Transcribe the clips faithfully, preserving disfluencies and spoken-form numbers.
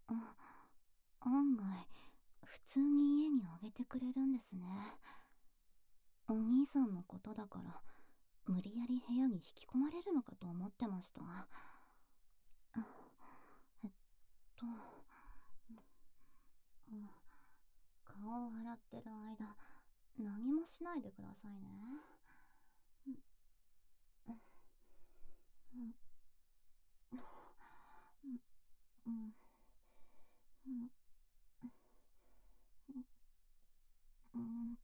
あ、案外、普通に家にあげてくれるんですね。お兄さんのことだから、無理やり部屋に引き込まれるのかと思ってました。あえっと、うん、顔を洗ってる間、何もしないでくださいね。うんうんうんうんうん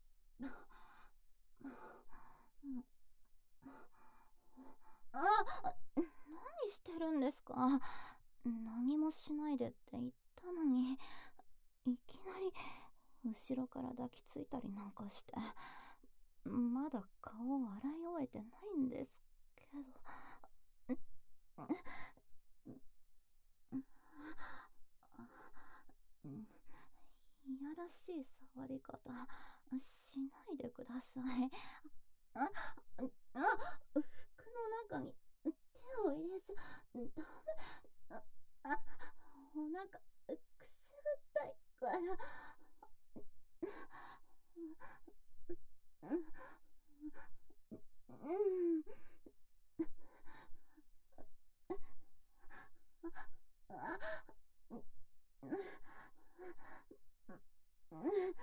うんあ、何してるんですか？何もしないでって言ったのに、いきなり後ろから抱きついたりなんかして、まだ顔を洗い終えてないんですけど。いやらしい触り方しないでください。あ、あ、服の中に手を入れちゃダメ。あ、あ、お腹くすぐったいから。うん、うん、あ、ま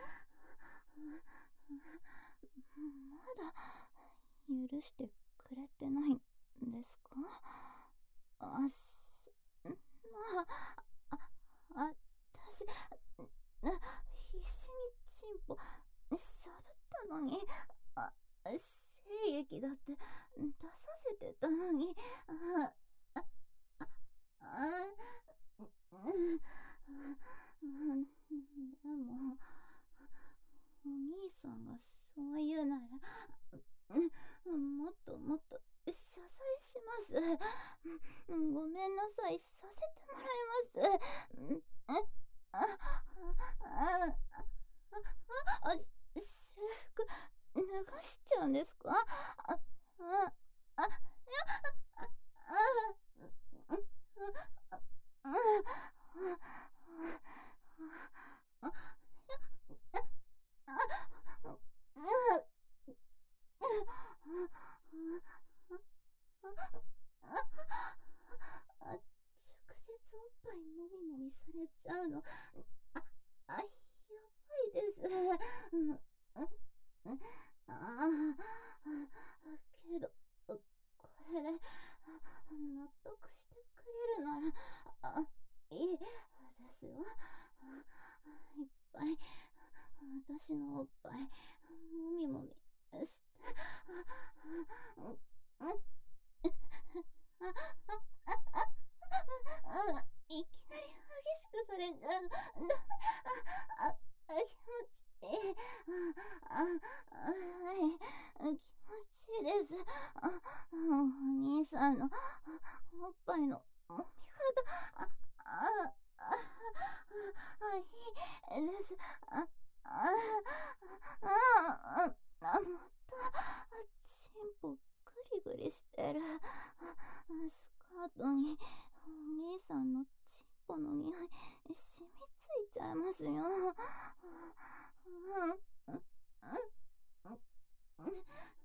だ許してくれてないんですか？あ、す、まあ、あ、あたし、あ、必死にチンポしゃぶったのに、あ、精液だって出させてたのに、あ、あ、あ、あ、うん、うん、でも、お兄さんがそう言うなら、うん、もっともっと謝罪します。うん、ごめんなさい、させてもらいます。うん、あ、あ、あ、あ、あ、あ、制服脱がしちゃうんですか？あ、あ、あ、いや、あ、あ、あ、あ、直接おっぱいもみもみされちゃうの。あ、あ、やばいです。うん、うん、ああ、けど、これで、納得してくれるなら、あ、いいですよ。いっぱい、私のおっぱい、もみもみして、うん、うん、あ、あ、いきなり激しくされちゃう。ダメ。あ、あ、気持ちいい。あ、あ、はい。気持ちいいです。あ、お兄さんのおっぱいの揉み方。あ、あ、あ、あ、いいです。あ、あ、あ、あ、あ、また、チンポグリグリしてる。スカートにお兄さんのチンポの匂い染みついちゃいますよ。うん、うん、うん、うん、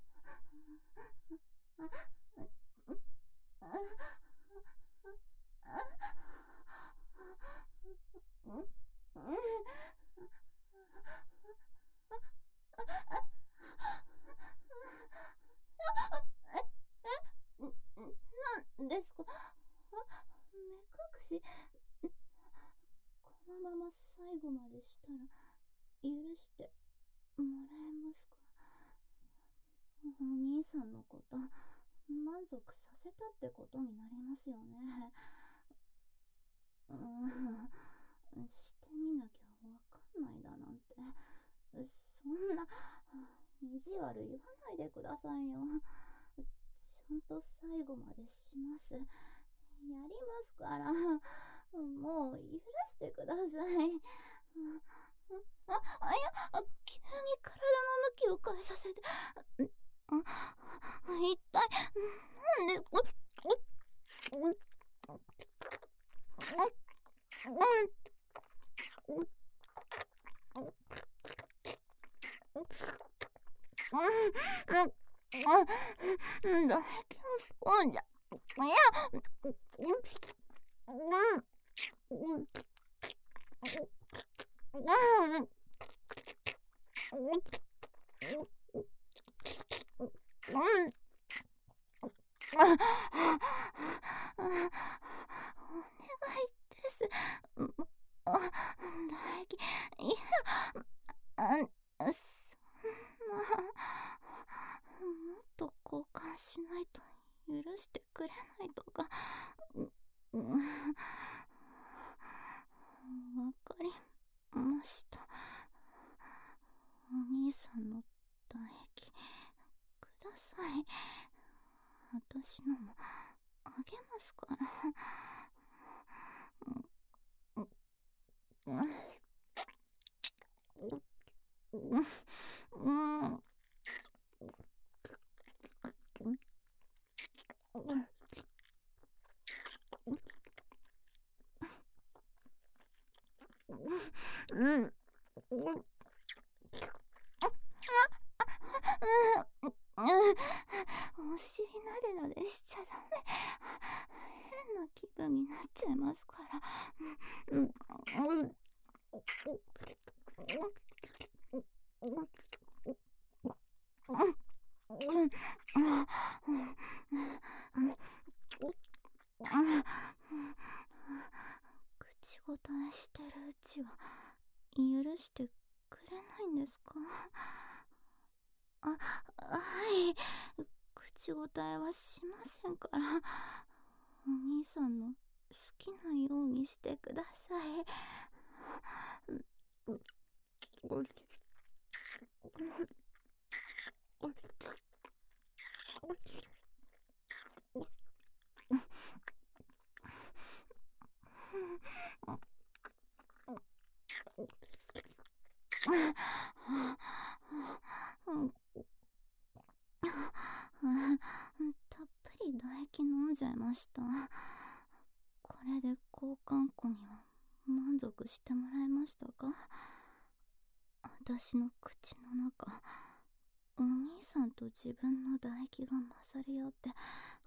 なんですか？目隠し、このまま最後までしたら許してもらえますか？お兄さんのこと満足させたってことになりますよね。うーん、してみなきゃわかんないだなんて、そんな意地悪言わないでくださいよ。ちゃんと最後までします。やりますから、もう許してください。あ、あ、いや、急に体の向きを変えさせて、あ、一体、なんで、 唾液のスポンジ。いや、お願いです。あ、唾液、いや、あ、そんな、もっと交換しないと許してくれないとか、う、う、わかりました。お兄さんの唾液ください。私のもあげますから。うん。うん。お尻なでなでしちゃダメ。変な気分になっちゃいますから。うん。うん。口答えしてるうちは許してくれないんですか？あ、はい。口答えはしませんから。お兄さんの好きなようにしてください。たっぷり唾液飲んじゃいました。これで交換庫には満足してもらえましたか？私の口の中、お兄さんと自分の唾液が混ざり合って、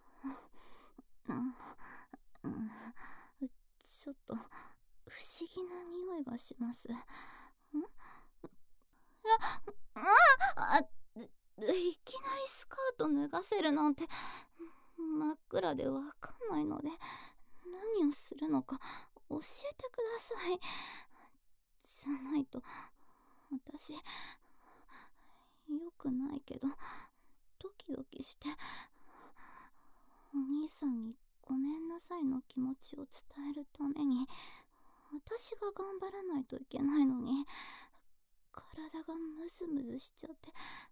うん、ちょっと不思議な匂いがします。ん？あ、あ、いきなりスカート脱がせるなんて真っ暗でわかんないので、何をするのか教えてください。じゃないと私よくないけどドキドキして、お兄さんにごめんなさいの気持ちを伝えるために私が頑張らないといけないのに、体がムズムズしちゃって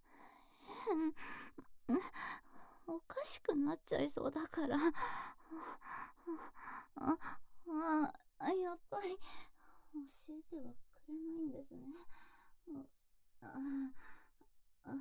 変、おかしくなっちゃいそうだから。ああ、やっぱり教えてはくれないんですね。ああ、はい、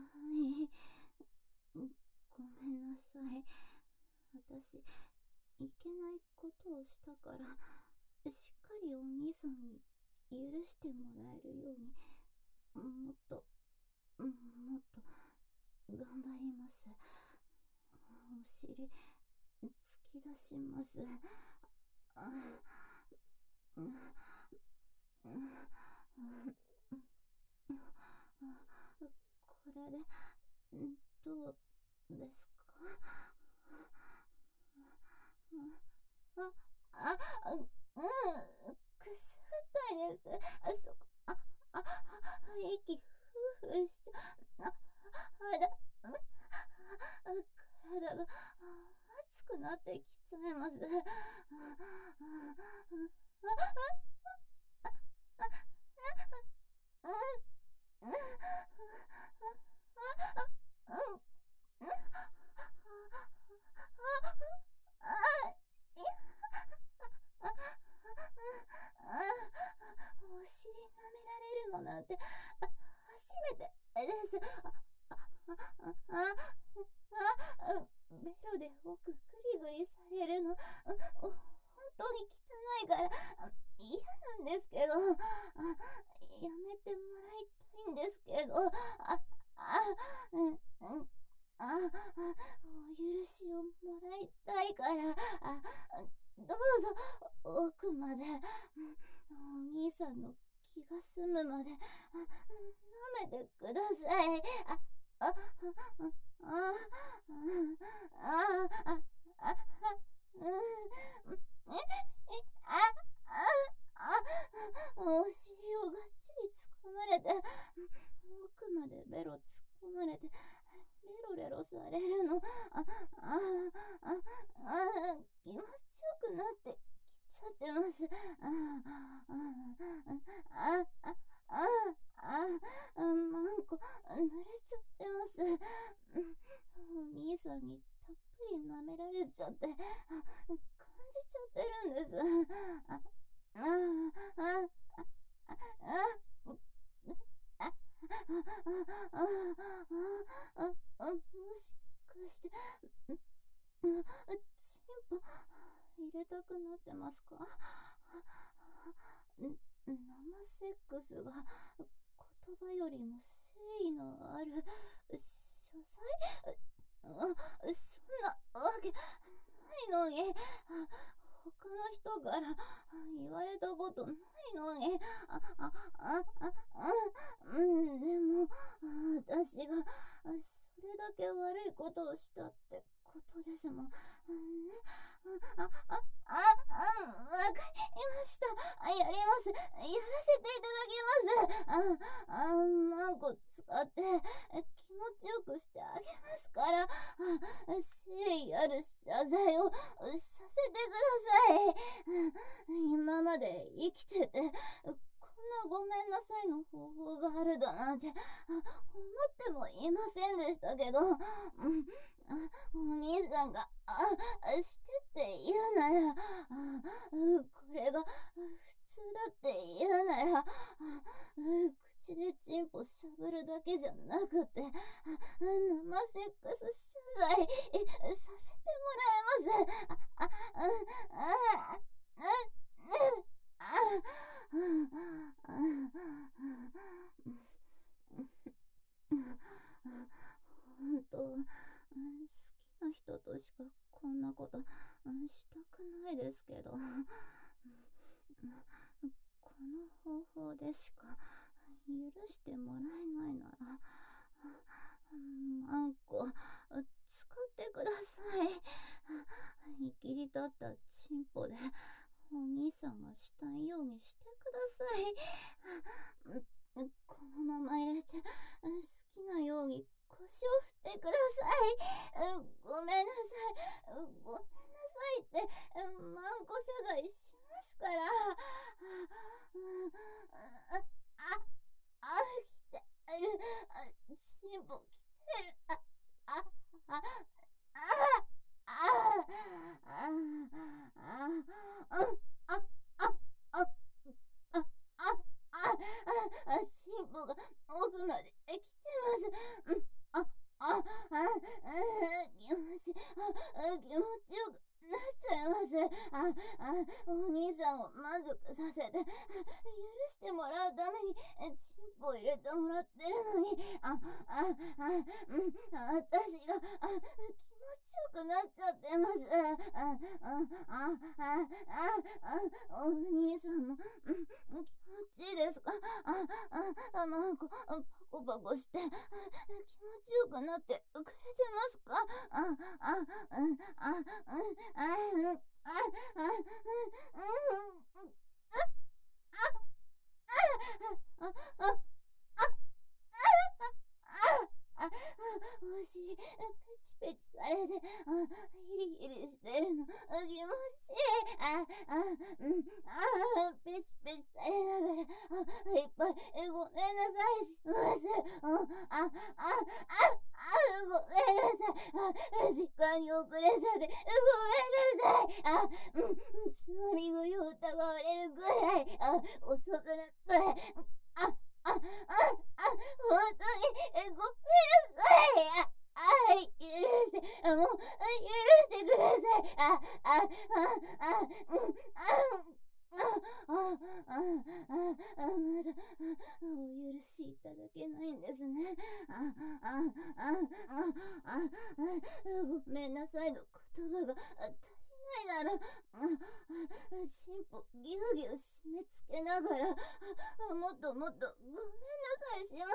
ごめんなさい。私いけないことをしたから、しっかりお兄さんに許してもらえるようにもっともっと頑張ります。お尻突き出します。あ、うん、うん、これでどうですか？あ、あ、あ、うん、くすぐったいです。あ、そこ、あ、あ、息ふうふうしちゃ、あ、あだ、体が熱くなってきちゃいます。お尻舐められるのなんて初めてです。あ、あ、あ、あ、あ、ベロで奥グリグリされるの、本当に汚いから嫌と奥まで、お兄さんの気が済むまで、舐めてください。あ、あ、あ、あ、あ、あ、あ、あ、うん、え、え、あ、あ、あ、お尻をがっちり掴まれて、奥までベロ突っ込まれて、レロレロされるの。あ、あ、あ、あ、気持ちよくなってきちゃってます。あ、あ、あ、あ、あ、あ、あ、マンコ、濡れちゃってます。お兄さんにたっぷり舐められちゃって、感じちゃってるんです。あ、あ、あ、あ、あ、あ、あ、あ、あ、あ、あ、もしかして、チンポ入れたくなってますか？生セックスが言葉よりも誠意のある謝罪？そんなわけないのに、他の人から言われたことないのに、あ、あ、あ、あ、あ、うん、でも、私がそれだけ悪いことをしたってことですもん。ね、あ、あ、あ、あ、わかりました。やります。やらせていただきます。あ、あ、マンコ使って気持ちよくしてあげますから、誠意ある謝罪をさせてください。今まで生きてて、こんなごめんなさいの方法があるだなんて思ってもいませんでしたけど、お兄さんがしてって言うなら、これが普通だって言うなら、口でチンポしゃぶるだけじゃなくて、生セックス謝罪させてもらえます。あ、あ、あ、あ、あ、本当は好きな人としかこんなことしたくないですけど、この方法でしか許してもらえないなら、マンコ使ってください。いきり立ったチンポでお兄さんがしたいようにしてください。このまま入れて好きなように腰を振ってください。ごめんなさい。ごめんなさいってマンコ謝罪しますから。あ、あ、あ、来てる。チンポ来てる。あ、あ、あ、あ、あ、あ、あ、あ、あ、あ、あ、あ、あ、チンポが奥まで来てます。うん、あ、あ、あ、気持ち、あ、気持ちよくなっちゃいます。あ、あ、お兄さんを満足させて、許してもらうためにチンポ入れてもらってるのに、あ、あ、あ、うん、私が、あ、気持ちよくなっちゃってます。あ、あ、あ、あ、あ、お兄さんも、うん、気持ちいいですか？あ、あ、なんか、パコパコして、気持ちよくなってくれてますか？あ、あ、うん、あ、うん、あ、うん、あ、あ、うん、うん、あ、あ、あ、あ、お尻ペチペチされて、あ、ヒリヒリしてるの気持ちいい。あ、あ、うん、あ、ペチペチされながら、あ、いっぱいごめんなさいします。あ、あ、あ、あ、ごめんなさい。あ、時間に遅れちゃってごめんなさい。あ、うん、つまみ食いを疑われるぐらい、あ、遅くなって、あ、あ、あ、あ、本当に、ごめんなさい。あ、あ、許して、もう、許してください。あ、あ、あ、あ、うん、あ、あ、あ、あ、あ、まだ、お許しいただけないんですね。あ、あ、あ、あ、あ、ごめんなさいの言葉が足りなないなら、チンポギュウギュウ締め付けながら、もっともっとごめんなさいします。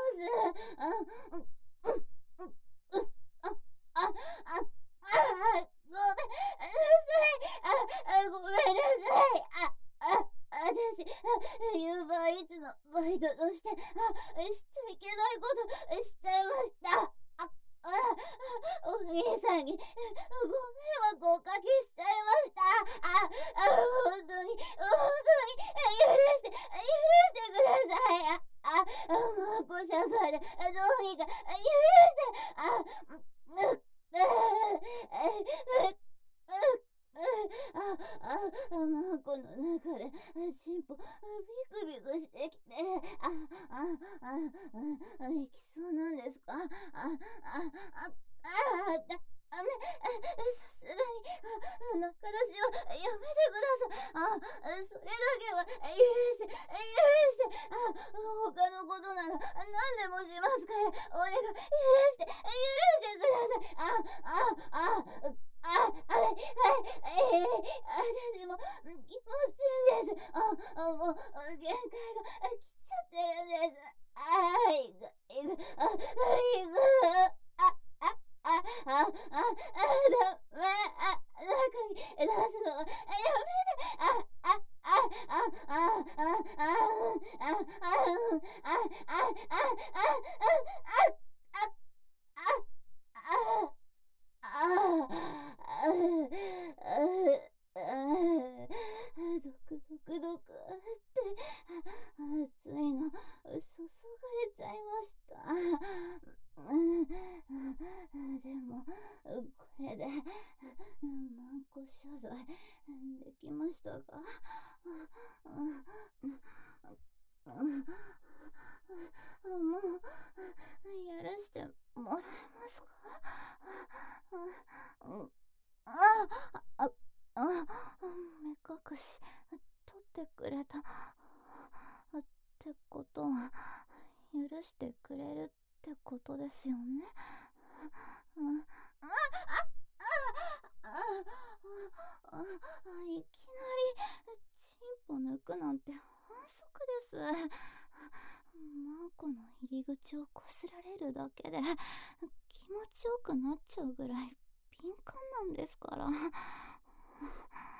あ、うん、うん、うん、うん、あ、あ、あ、あ、ごめんなさい。あ、あ、ごめんなさい。あ、あ、私、夕バイトのバイトとして、あ、しちゃいけないことしちゃいました。あ、あ、お兄さんにご迷惑をおかけしちゃいました。あ、あ、本当に、本当に、許して、許してください。あ、あ、マコ謝罪で、どうにか、許して、あ、う、う、う、う、あ、あ、マコの中で、チンポ、ビクビクしてきて、あ、あ、あ、あ、いきそうなんですか？あ、あ、あ、あ、だ、あめ、さすがに、中出しはやめてください。あ、それだけは許して、許して、あ、他のことなら何でもしますから、お願い、許して、許してください。あ、あ、あ、あ、あ、あれ、はい、ええ、私も気持ちいいです。あ、あ、もう、限界が来ちゃってるんです。あ、いく、いく、あ、いく、あ、あ、あ、あ、あ、あ、だめ、あ、中に出すのはやめて、あ、あ、あ、あ、あ、あ、あ、あ、あ、あ、あ、あ、あ、あ、あ、あ、あ、あ、あ、ドクドクドクって熱いの注がれちゃいました。でもこれでマンコ謝罪できましたか？もう許してもらえますか？あ、あ、あ、目隠し取ってくれたってことは許してくれるってことですよね。あ、あ、あ、あ、あ、いきなりチンポ抜くなんて反則です。マーコの入り口をこすられるだけで気持ちよくなっちゃうぐらい敏感なんですから。